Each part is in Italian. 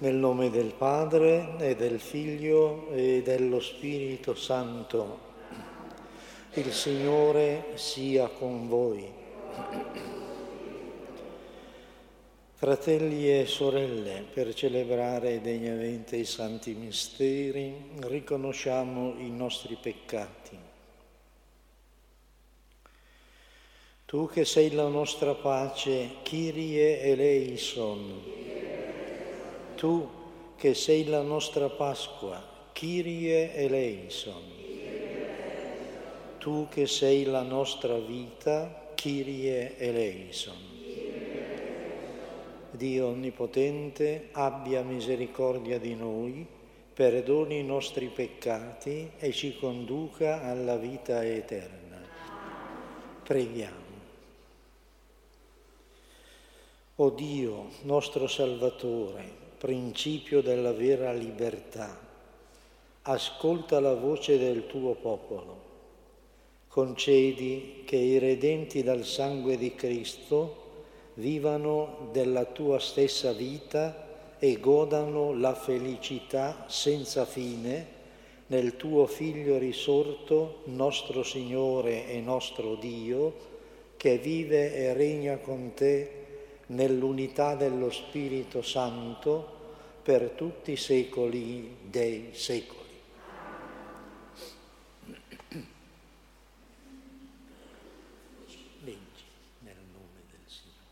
Nel nome del Padre e del Figlio e dello Spirito Santo. Il Signore sia con voi. Fratelli e sorelle, per celebrare degnamente i santi misteri, riconosciamo i nostri peccati. Tu che sei la nostra pace, Kyrie eleison. Tu che sei la nostra Pasqua, Kyrie eleison. Tu che sei la nostra vita, Kyrie eleison. Dio Onnipotente, abbia misericordia di noi, perdoni i nostri peccati e ci conduca alla vita eterna. Preghiamo. O Dio, nostro Salvatore, principio della vera libertà, ascolta la voce del tuo popolo. Concedi che i redenti dal sangue di Cristo vivano della tua stessa vita e godano la felicità senza fine nel tuo Figlio risorto, nostro Signore e nostro Dio, che vive e regna con te nell'unità dello Spirito Santo per tutti i secoli dei secoli. Leggi nel nome del Signore.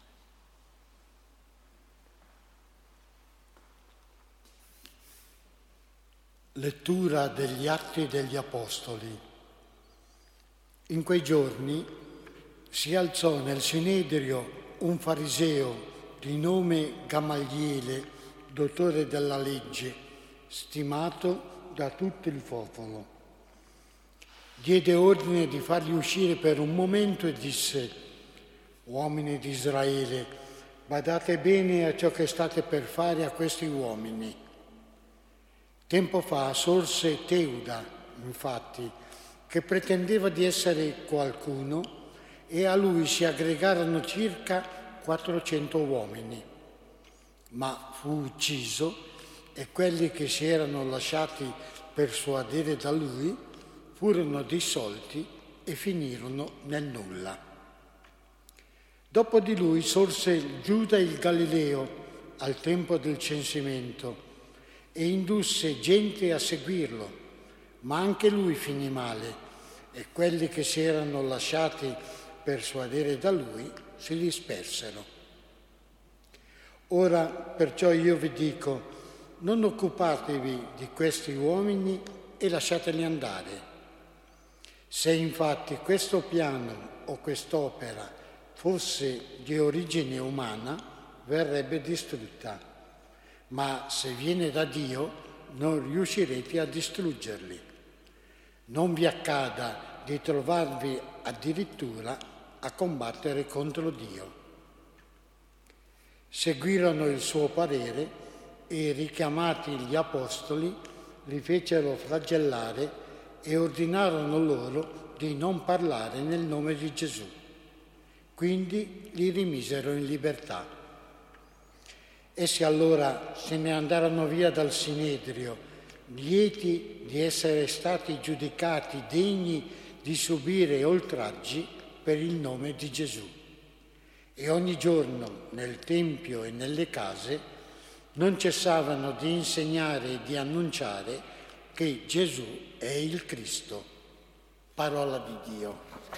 Lettura degli Atti degli Apostoli. In quei giorni si alzò nel Sinedrio un fariseo di nome Gamaliele, dottore della legge, stimato da tutto il popolo. Diede ordine di farli uscire per un momento e disse: uomini di Israele, badate bene a ciò che state per fare a questi uomini. Tempo fa sorse Teuda, infatti, che pretendeva di essere qualcuno, e a lui si aggregarono circa 400 uomini. Ma fu ucciso e quelli che si erano lasciati persuadere da lui furono dissolti e finirono nel nulla. Dopo di lui sorse Giuda il Galileo al tempo del censimento e indusse gente a seguirlo, ma anche lui finì male e quelli che si erano lasciati persuadere da lui si dispersero. Ora perciò io vi dico, non occupatevi di questi uomini e lasciateli andare. Se infatti questo piano o quest'opera fosse di origine umana, verrebbe distrutta, ma se viene da Dio non riuscirete a distruggerli. Non vi accada di trovarvi addirittura a combattere contro Dio. Seguirono il suo parere e, richiamati gli apostoli, li fecero flagellare e ordinarono loro di non parlare nel nome di Gesù. Quindi li rimisero in libertà. Essi allora se ne andarono via dal Sinedrio, lieti di essere stati giudicati degni di subire oltraggi per il nome di Gesù. E ogni giorno nel Tempio e nelle case non cessavano di insegnare e di annunciare che Gesù è il Cristo. Parola di Dio.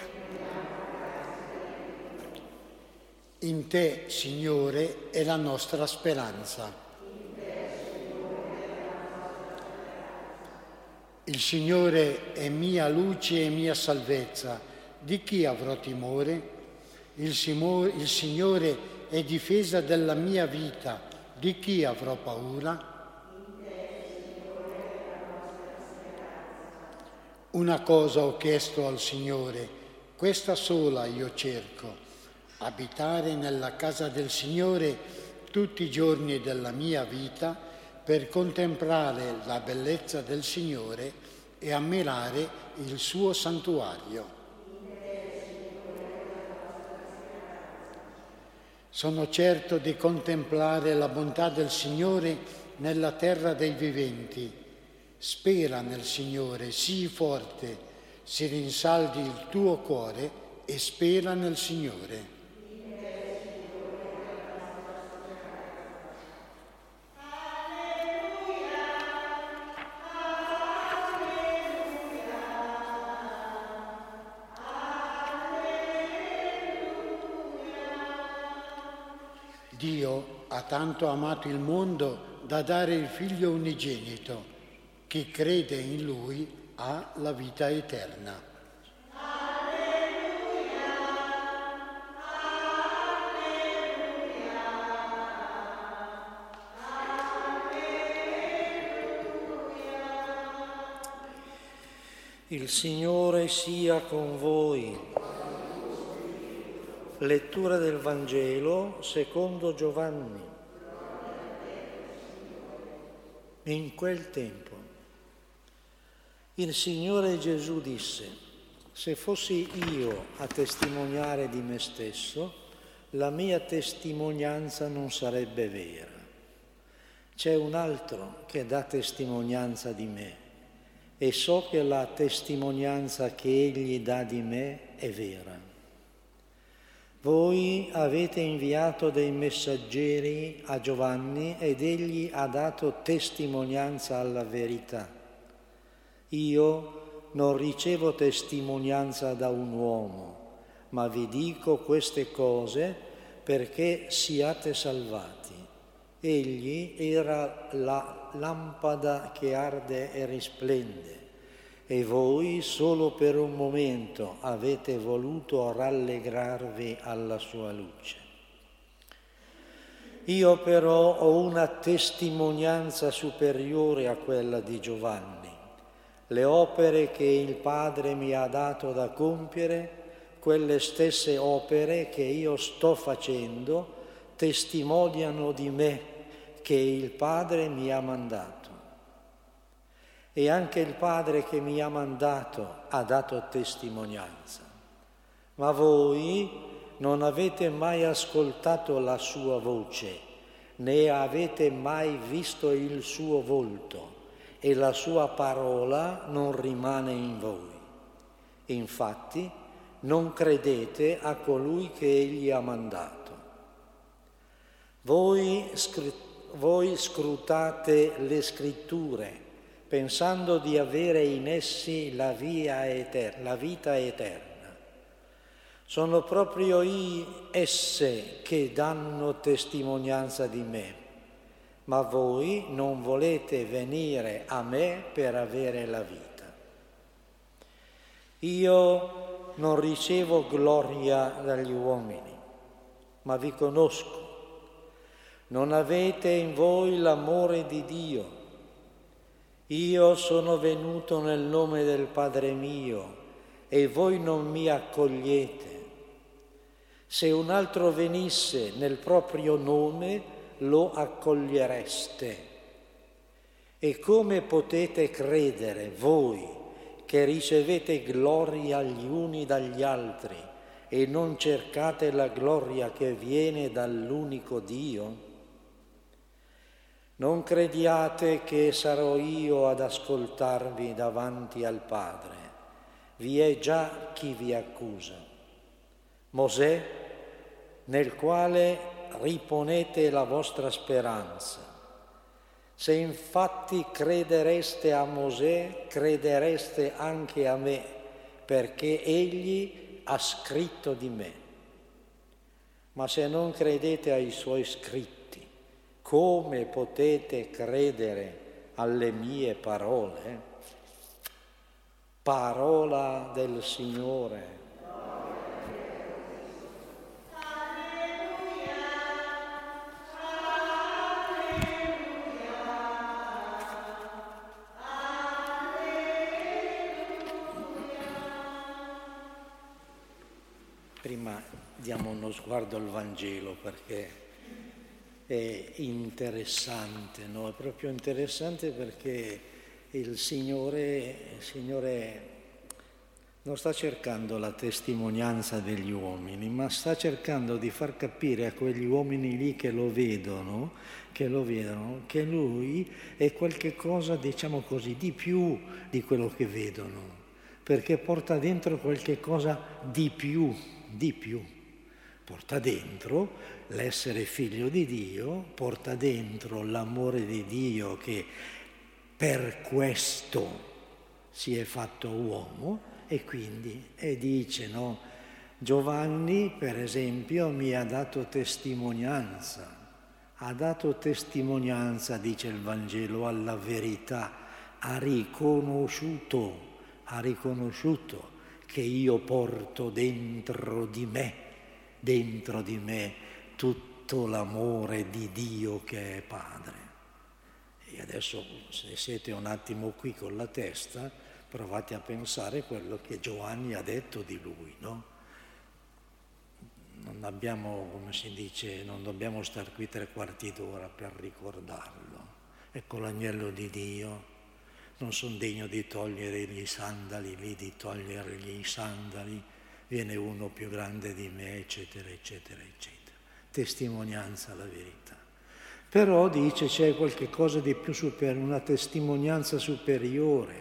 In te, Signore, è la nostra speranza. Il Signore è mia luce e mia salvezza. Di chi avrò timore? Il Signore è difesa della mia vita. Di chi avrò paura? Una cosa ho chiesto al Signore, questa sola io cerco, abitare nella casa del Signore tutti i giorni della mia vita per contemplare la bellezza del Signore e ammirare il suo santuario. Sono certo di contemplare la bontà del Signore nella terra dei viventi. Spera nel Signore, sii forte, si rinsaldi il tuo cuore e spera nel Signore. Dio ha tanto amato il mondo da dare il Figlio unigenito. Chi crede in Lui ha la vita eterna. Alleluia, alleluia, alleluia. Il Signore sia con voi. Lettura del Vangelo secondo Giovanni. In quel tempo il Signore Gesù disse: se fossi io a testimoniare di me stesso, la mia testimonianza non sarebbe vera. C'è un altro che dà testimonianza di me e so che la testimonianza che egli dà di me è vera. Voi avete inviato dei messaggeri a Giovanni ed egli ha dato testimonianza alla verità. Io non ricevo testimonianza da un uomo, ma vi dico queste cose perché siate salvati. Egli era la lampada che arde e risplende. E voi solo per un momento avete voluto rallegrarvi alla sua luce. Io però ho una testimonianza superiore a quella di Giovanni. Le opere che il Padre mi ha dato da compiere, quelle stesse opere che io sto facendo, testimoniano di me che il Padre mi ha mandato. E anche il Padre che mi ha mandato ha dato testimonianza. Ma voi non avete mai ascoltato la sua voce, né avete mai visto il suo volto, e la sua parola non rimane in voi. Infatti, non credete a colui che egli ha mandato. Voi scrutate le scritture, pensando di avere in essi la vita eterna. Sono proprio esse che danno testimonianza di me, ma voi non volete venire a me per avere la vita. Io non ricevo gloria dagli uomini, ma vi conosco. Non avete in voi l'amore di Dio. Io sono venuto nel nome del Padre mio e voi non mi accogliete. Se un altro venisse nel proprio nome, lo accogliereste. E come potete credere voi che ricevete gloria gli uni dagli altri e non cercate la gloria che viene dall'unico Dio? Non crediate che sarò io ad ascoltarvi davanti al Padre. Vi è già chi vi accusa. Mosè, nel quale riponete la vostra speranza. Se infatti credereste a Mosè, credereste anche a me, perché egli ha scritto di me. Ma se non credete ai suoi scritti, come potete credere alle mie parole? Parola del Signore. Alleluia, Prima diamo uno sguardo al Vangelo perché è interessante, no? È proprio interessante perché il Signore non sta cercando la testimonianza degli uomini, ma sta cercando di far capire a quegli uomini lì che lo vedono, che lui è qualche cosa, diciamo così, di più di quello che vedono, perché porta dentro qualche cosa di più. Porta dentro l'essere figlio di Dio, porta dentro l'amore di Dio che per questo si è fatto uomo. E quindi, dice, no? Giovanni, per esempio, mi ha dato testimonianza, dice il Vangelo, alla verità, ha riconosciuto che io porto dentro di me tutto l'amore di Dio che è Padre. E adesso, se siete un attimo qui con la testa, provate a pensare quello che Giovanni ha detto di lui, no? Non abbiamo, come si dice, non dobbiamo star qui 3/4 d'ora per ricordarlo. Ecco l'agnello di Dio, non sono degno di togliere i sandali, viene uno più grande di me, eccetera, eccetera, eccetera. Testimonianza alla verità. Però dice c'è qualche cosa di più una testimonianza superiore.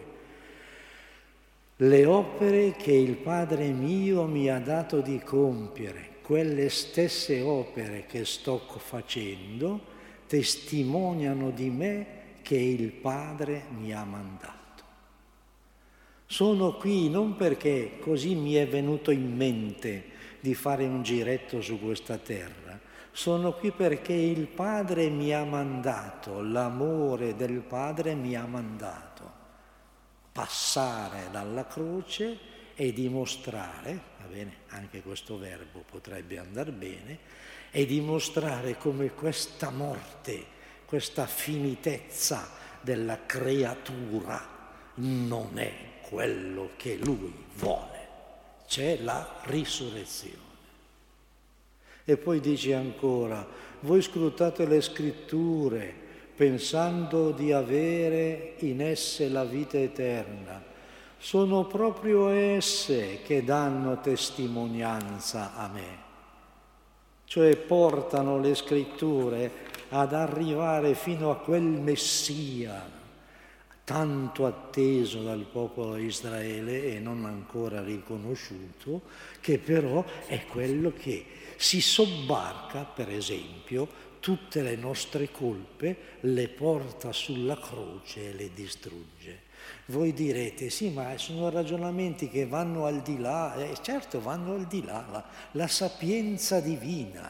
Le opere che il Padre mio mi ha dato di compiere, quelle stesse opere che sto facendo, testimoniano di me che il Padre mi ha mandato. Sono qui non perché così mi è venuto in mente di fare un giretto su questa terra, sono qui perché il Padre mi ha mandato, l'amore del Padre mi ha mandato. Passare dalla croce e dimostrare, va bene, anche questo verbo potrebbe andare bene, e dimostrare come questa morte, questa finitezza della creatura non è quello che lui vuole, c'è la risurrezione. E poi dice ancora, voi scrutate le scritture, pensando di avere in esse la vita eterna. Sono proprio esse che danno testimonianza a me, cioè portano le scritture ad arrivare fino a quel Messia tanto atteso dal popolo di Israele e non ancora riconosciuto, che però è quello che si sobbarca, per esempio, tutte le nostre colpe, le porta sulla croce e le distrugge. Voi direte, sì, ma sono ragionamenti che vanno al di là, certo vanno al di là, la sapienza divina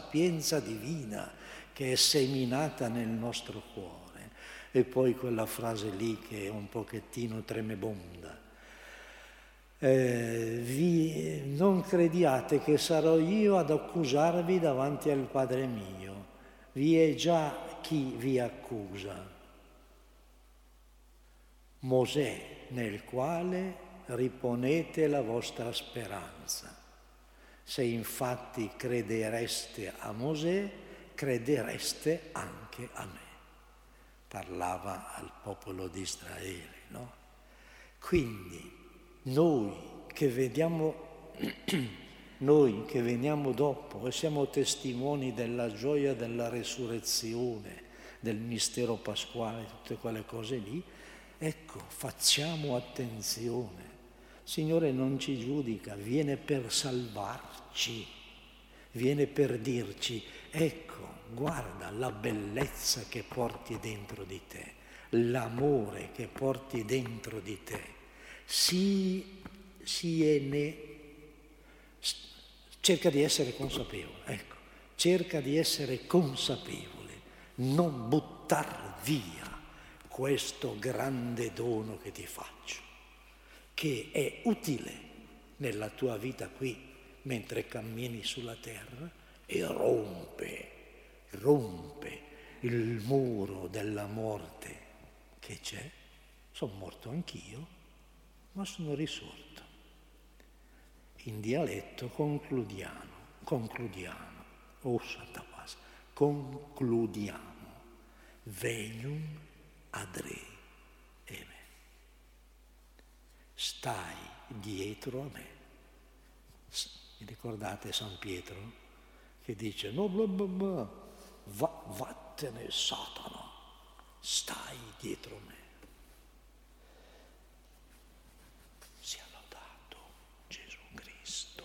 che è seminata nel nostro cuore. E poi quella frase lì che è un pochettino tremebonda. Non crediate che sarò io ad accusarvi davanti al Padre mio. Vi è già chi vi accusa, Mosè, nel quale riponete la vostra speranza. Se infatti credereste a Mosè, credereste anche a me. Parlava al popolo di Israele, no? Quindi noi che veniamo dopo e siamo testimoni della gioia della resurrezione, del mistero pasquale, tutte quelle cose lì, ecco, facciamo attenzione. Il Signore non ci giudica, viene per salvarci, viene per dirci, ecco, guarda la bellezza che porti dentro di te, l'amore che porti dentro di te. Cerca di essere consapevole, ecco, cerca di essere consapevole, non buttar via questo grande dono che ti faccio, che è utile nella tua vita qui, mentre cammini sulla terra, e rompe il muro della morte che c'è. Sono morto anch'io, ma sono risorto. In dialetto concludiamo, venium ad re eme. Stai dietro a me. Vi ricordate San Pietro che dice no, bla bla bla, vattene Satana, stai dietro me. Sia lodato Gesù Cristo.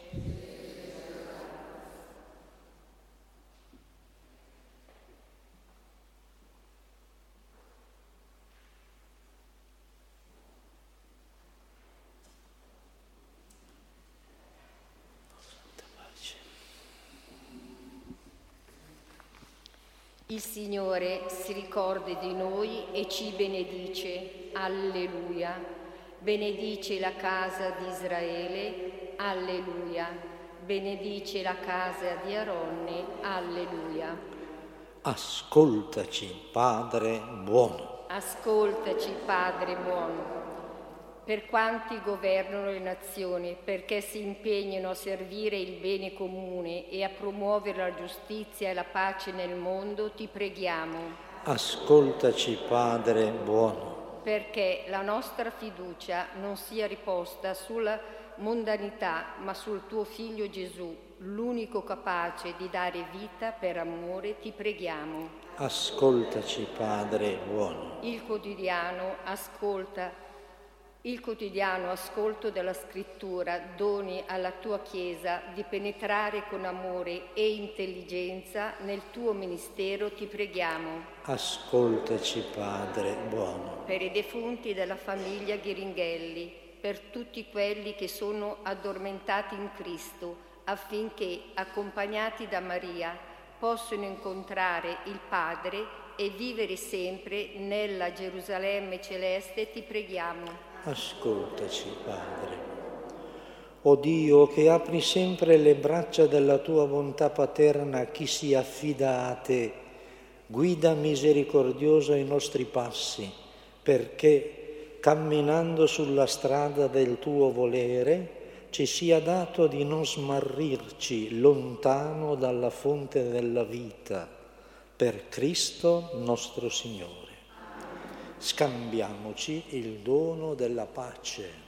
Il Signore si ricordi di noi e ci benedice. Alleluia. Benedice la casa di Israele. Alleluia. Benedice la casa di Aronne. Alleluia. Ascoltaci, Padre buono. Ascoltaci, Padre buono. Per quanti governano le nazioni, perché si impegnino a servire il bene comune e a promuovere la giustizia e la pace nel mondo, ti preghiamo. Ascoltaci, Padre buono. Perché la nostra fiducia non sia riposta sulla mondanità, ma sul tuo Figlio Gesù, l'unico capace di dare vita per amore, ti preghiamo. Ascoltaci, Padre buono. Il quotidiano ascolto della Scrittura doni alla tua Chiesa di penetrare con amore e intelligenza nel tuo ministero, ti preghiamo. Ascoltaci, Padre buono. Per i defunti della famiglia Ghiringhelli, per tutti quelli che sono addormentati in Cristo, affinché, accompagnati da Maria, possano incontrare il Padre e vivere sempre nella Gerusalemme celeste, ti preghiamo. Ascoltaci, Padre. O Dio, che apri sempre le braccia della tua bontà paterna a chi si affida a te, guida misericordioso i nostri passi, perché, camminando sulla strada del tuo volere, ci sia dato di non smarrirci lontano dalla fonte della vita, per Cristo nostro Signore. Scambiamoci il dono della pace.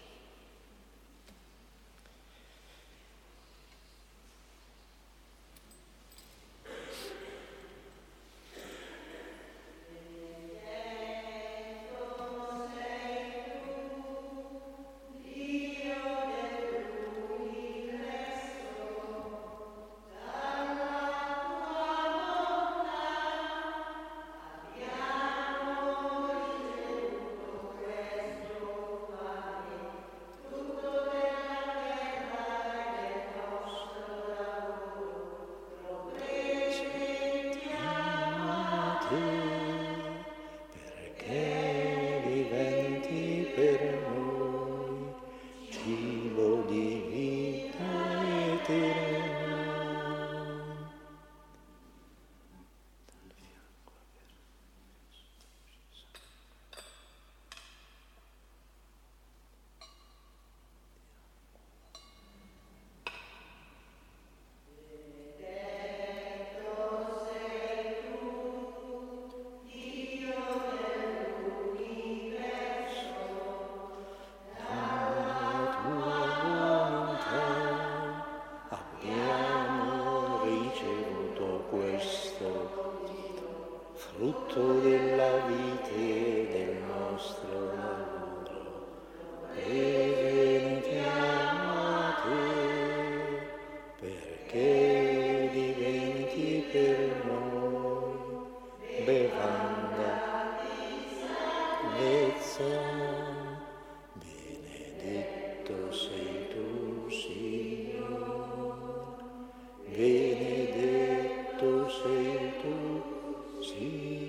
Perché diventi per noi cibo di vita eterna. Frutto della vite del nostro lavoro, presentiamo a te, perché diventi per noi bevanda, vezza. Benedetto sei tu, Signore, benedetto sei tu, Signore.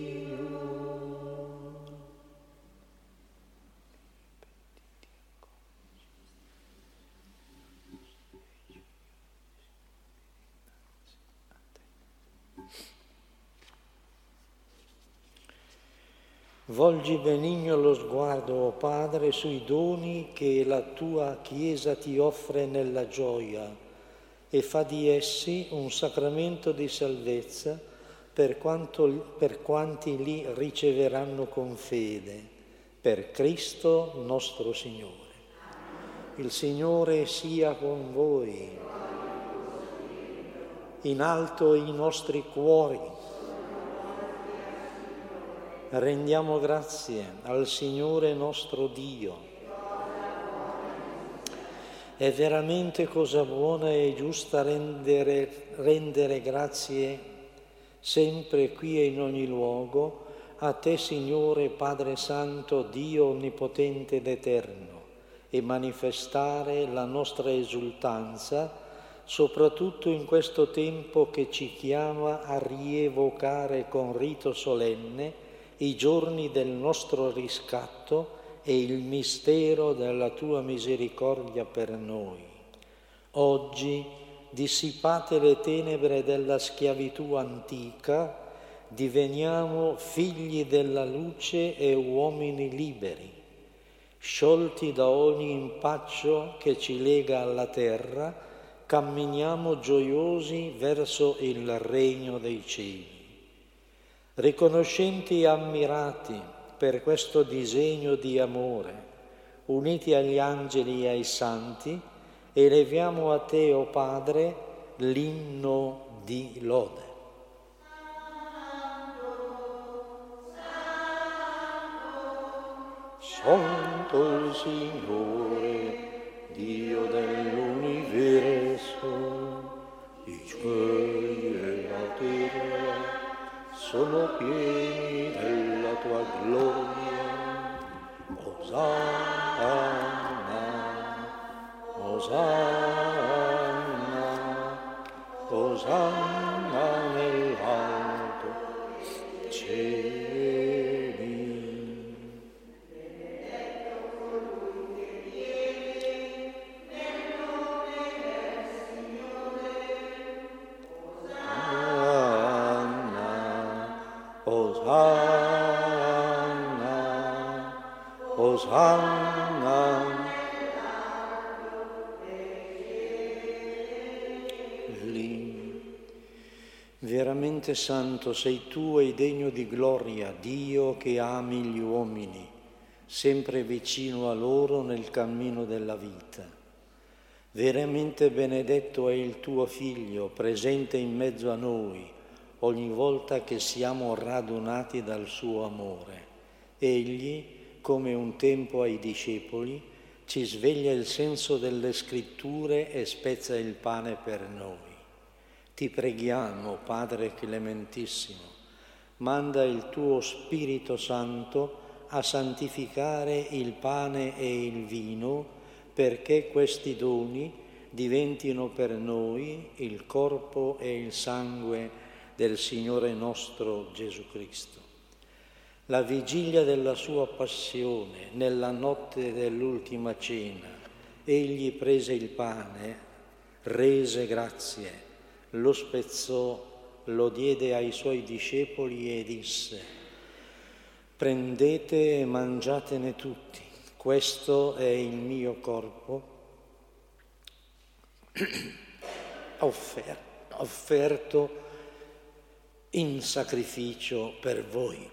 Volgi benigno lo sguardo, o Padre, sui doni che la tua Chiesa ti offre nella gioia e fa di essi un sacramento di salvezza per quanti li riceveranno con fede, per Cristo nostro Signore. Il Signore sia con voi. In alto i nostri cuori. Rendiamo grazie al Signore nostro Dio. È veramente cosa buona e giusta rendere grazie sempre qui e in ogni luogo a Te, Signore Padre Santo, Dio Onnipotente ed Eterno, e manifestare la nostra esultanza, soprattutto in questo tempo che ci chiama a rievocare con rito solenne i giorni del nostro riscatto e il mistero della Tua misericordia per noi. Oggi, dissipate le tenebre della schiavitù antica, diveniamo figli della luce e uomini liberi. Sciolti da ogni impaccio che ci lega alla terra, camminiamo gioiosi verso il regno dei cieli. Riconoscenti e ammirati per questo disegno di amore, uniti agli angeli e ai santi, eleviamo a Te, o Padre, l'inno di lode. Santo il Signore, Dio dell'universo, i cieli e la terra sono pieni della Tua gloria. Osanna, Osanna, Osanna nell'alto cieli. Osanna, Osanna. Veramente santo sei Tu e degno di gloria, Dio che ami gli uomini, sempre vicino a loro nel cammino della vita. Veramente benedetto è il Tuo Figlio, presente in mezzo a noi, ogni volta che siamo radunati dal suo amore. Egli, come un tempo ai discepoli, ci sveglia il senso delle scritture e spezza il pane per noi. Ti preghiamo, Padre Clementissimo, manda il Tuo Spirito Santo a santificare il pane e il vino, perché questi doni diventino per noi il corpo e il sangue del Signore nostro Gesù Cristo. La vigilia della Sua passione, nella notte dell'ultima cena, Egli prese il pane, rese grazie, lo spezzò, lo diede ai Suoi discepoli e disse: prendete e mangiatene tutti, questo è il mio corpo offerto in sacrificio per voi.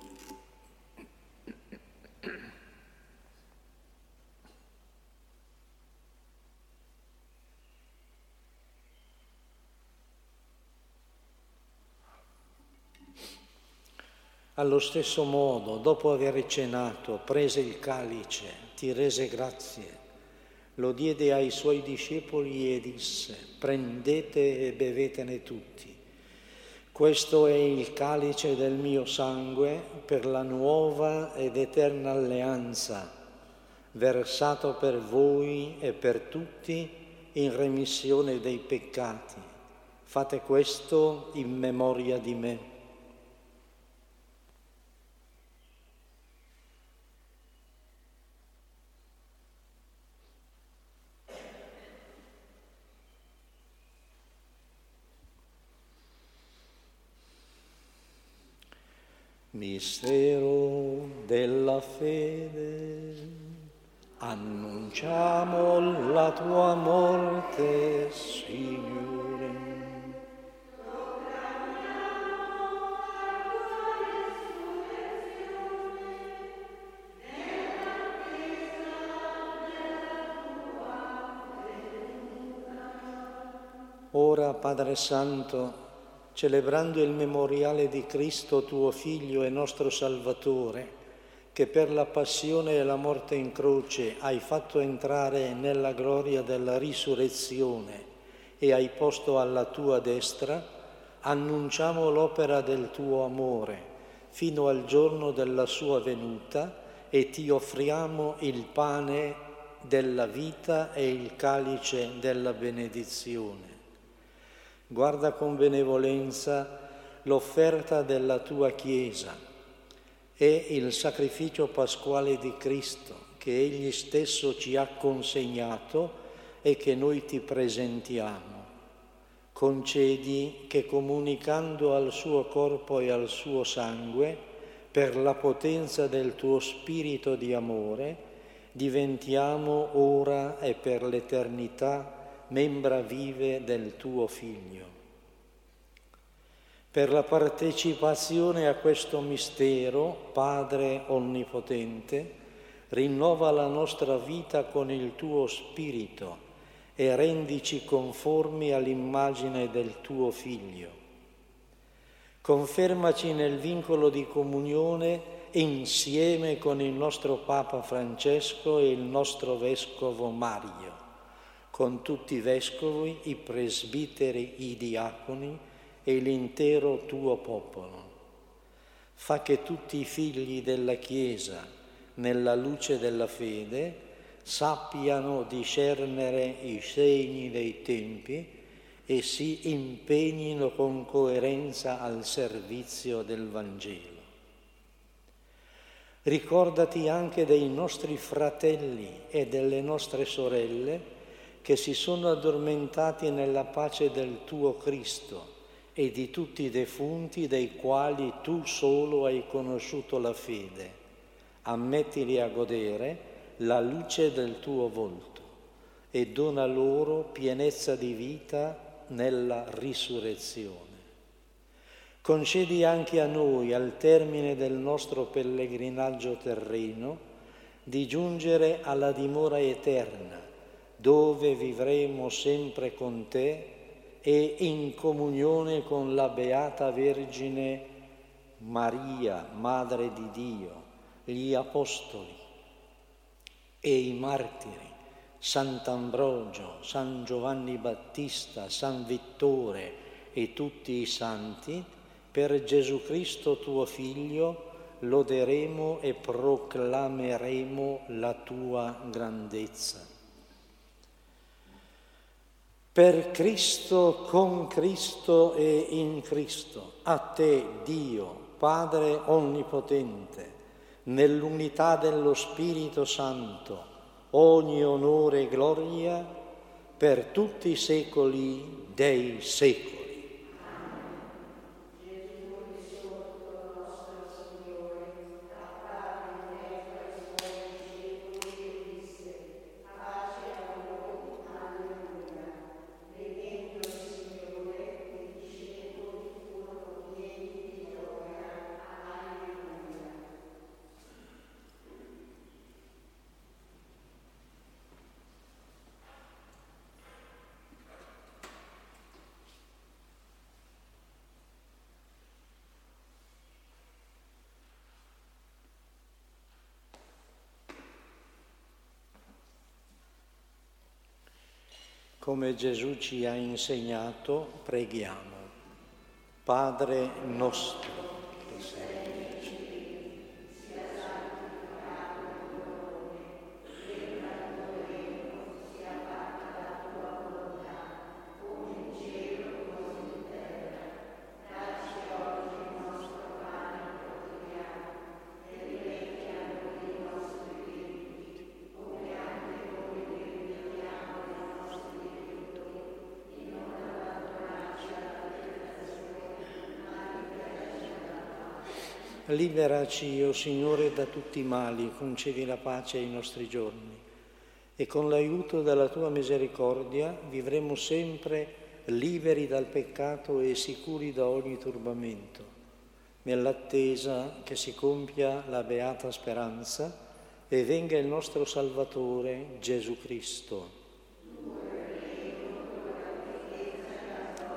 Allo stesso modo, dopo aver cenato, prese il calice, ti rese grazie, lo diede ai Suoi discepoli e disse: prendete e bevetene tutti. Questo è il calice del mio sangue per la nuova ed eterna alleanza, versato per voi e per tutti in remissione dei peccati. Fate questo in memoria di me. Mistero della fede, annunciamo la Tua morte, Signore. Ora, Padre Santo, celebrando il memoriale di Cristo, tuo Figlio e nostro Salvatore, che per la passione e la morte in croce hai fatto entrare nella gloria della risurrezione e hai posto alla tua destra, annunciamo l'opera del tuo amore fino al giorno della sua venuta e ti offriamo il pane della vita e il calice della benedizione. Guarda con benevolenza l'offerta della tua Chiesa e il sacrificio pasquale di Cristo che Egli stesso ci ha consegnato e che noi ti presentiamo. Concedi che comunicando al suo corpo e al suo sangue, per la potenza del tuo spirito di amore, diventiamo ora e per l'eternità membra vive del tuo Figlio. Per la partecipazione a questo mistero, Padre Onnipotente, rinnova la nostra vita con il tuo Spirito e rendici conformi all'immagine del tuo Figlio. Confermaci nel vincolo di comunione insieme con il nostro Papa Francesco e il nostro Vescovo Mario, con tutti i vescovi, i presbiteri, i diaconi e l'intero tuo popolo. Fa che tutti i figli della Chiesa, nella luce della fede, sappiano discernere i segni dei tempi e si impegnino con coerenza al servizio del Vangelo. Ricordati anche dei nostri fratelli e delle nostre sorelle che si sono addormentati nella pace del tuo Cristo e di tutti i defunti dei quali tu solo hai conosciuto la fede. Ammettili a godere la luce del tuo volto e dona loro pienezza di vita nella risurrezione. Concedi anche a noi, al termine del nostro pellegrinaggio terreno, di giungere alla dimora eterna, dove vivremo sempre con te e in comunione con la Beata Vergine Maria, Madre di Dio, gli Apostoli e i martiri, Sant'Ambrogio, San Giovanni Battista, San Vittore e tutti i santi, per Gesù Cristo tuo Figlio, loderemo e proclameremo la tua grandezza. Per Cristo, con Cristo e in Cristo, a te, Dio, Padre Onnipotente, nell'unità dello Spirito Santo, ogni onore e gloria per tutti i secoli dei secoli. Come Gesù ci ha insegnato, preghiamo. Padre nostro, che sei nei cieli, sia santificato il tuo nome, venga il tuo regno, sia fatta la tua volontà, come in cielo così in terra. Dacci oggi il nostro pane quotidiano e rimetti a noi i nostri debiti, come anche noi li rimettiamo ai nostri debitori, e non abbandonarci alla tentazione, ma liberaci dal male. Liberaci, o Signore, da tutti i mali, concedi la pace ai nostri giorni e con l'aiuto della tua misericordia vivremo sempre liberi dal peccato e sicuri da ogni turbamento, nell'attesa che si compia la beata speranza e venga il nostro Salvatore Gesù Cristo.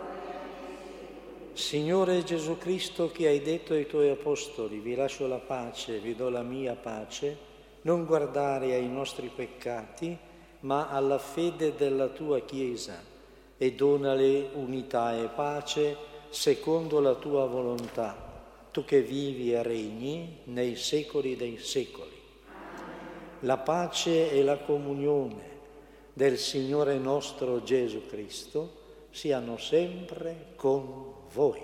Signore Gesù Cristo, che hai detto ai tuoi apostoli, vi lascio la pace, vi do la mia pace, non guardare ai nostri peccati, ma alla fede della tua Chiesa, e donale unità e pace secondo la tua volontà, tu che vivi e regni nei secoli dei secoli. La pace e la comunione del Signore nostro Gesù Cristo siano sempre con voi.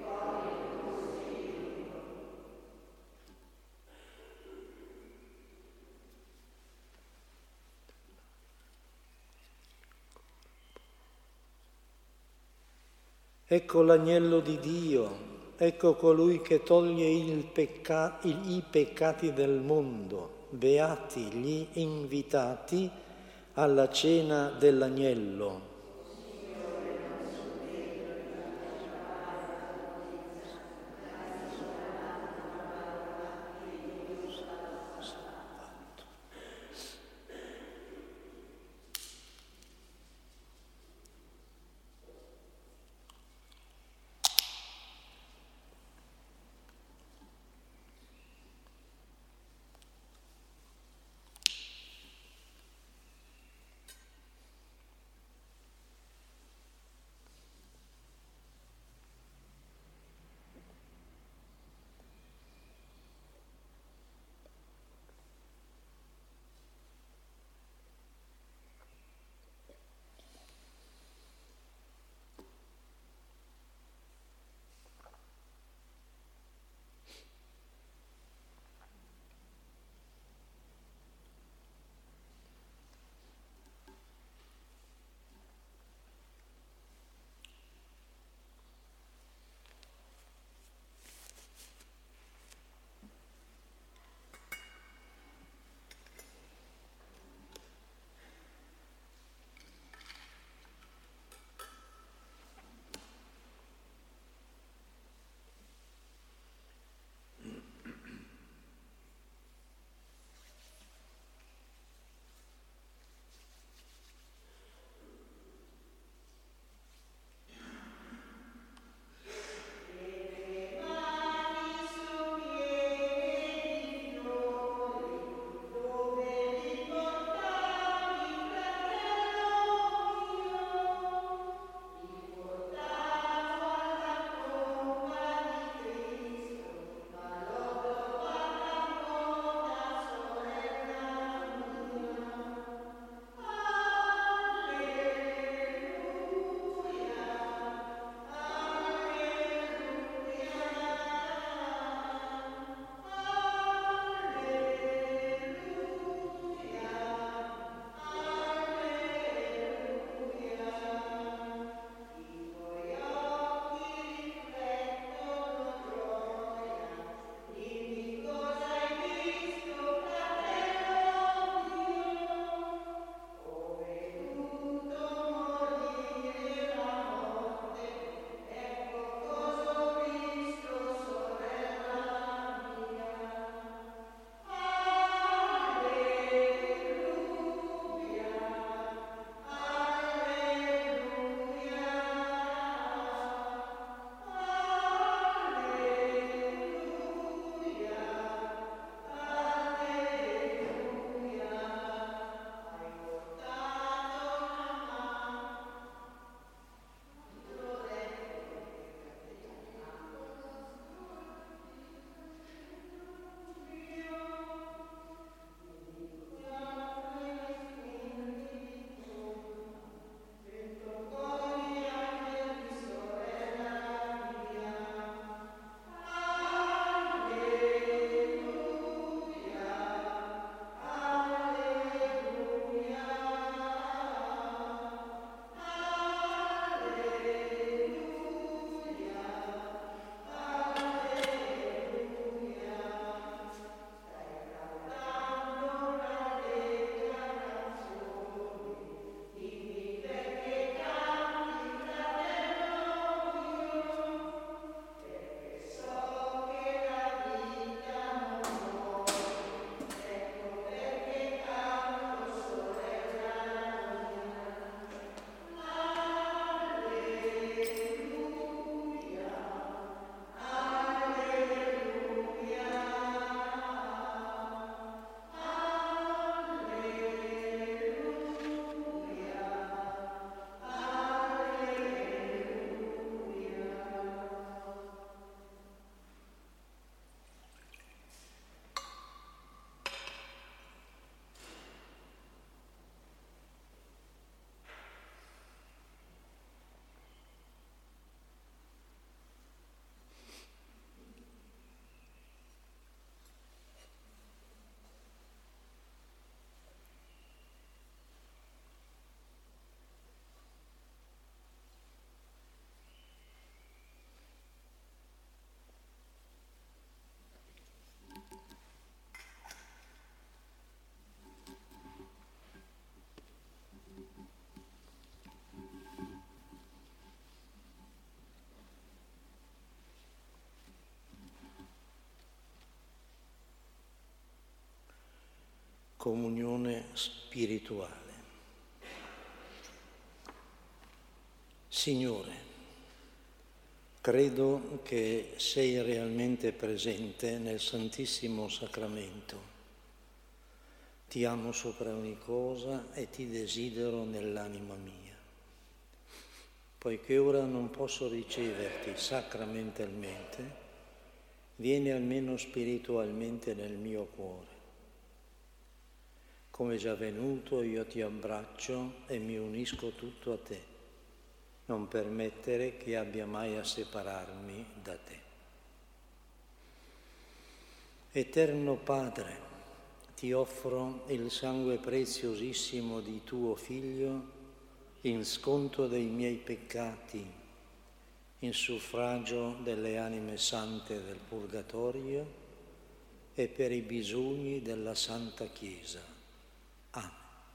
Ecco l'agnello di Dio, ecco colui che toglie i peccati del mondo. Beati gli invitati alla cena dell'agnello. comunione spirituale. Signore, credo che sei realmente presente nel Santissimo Sacramento. Ti amo sopra ogni cosa e ti desidero nell'anima mia. Poiché ora non posso riceverti sacramentalmente, vieni almeno spiritualmente nel mio cuore. Come già venuto, io ti abbraccio e mi unisco tutto a te. Non permettere che abbia mai a separarmi da te. Eterno Padre, ti offro il sangue preziosissimo di tuo Figlio in sconto dei miei peccati, in suffragio delle anime sante del Purgatorio e per i bisogni della Santa Chiesa. Amen.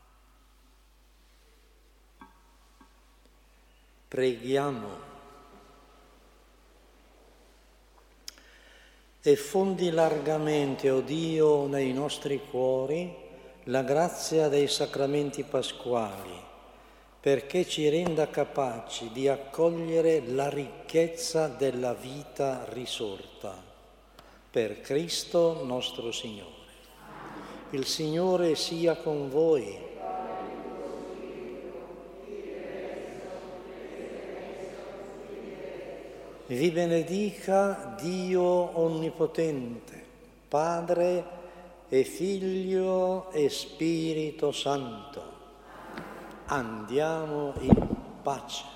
Preghiamo. E fondi largamente, o Dio, nei nostri cuori la grazia dei sacramenti pasquali, perché ci renda capaci di accogliere la ricchezza della vita risorta. Per Cristo nostro Signore. Il Signore sia con voi. Vi benedica Dio Onnipotente, Padre e Figlio e Spirito Santo. Andiamo in pace.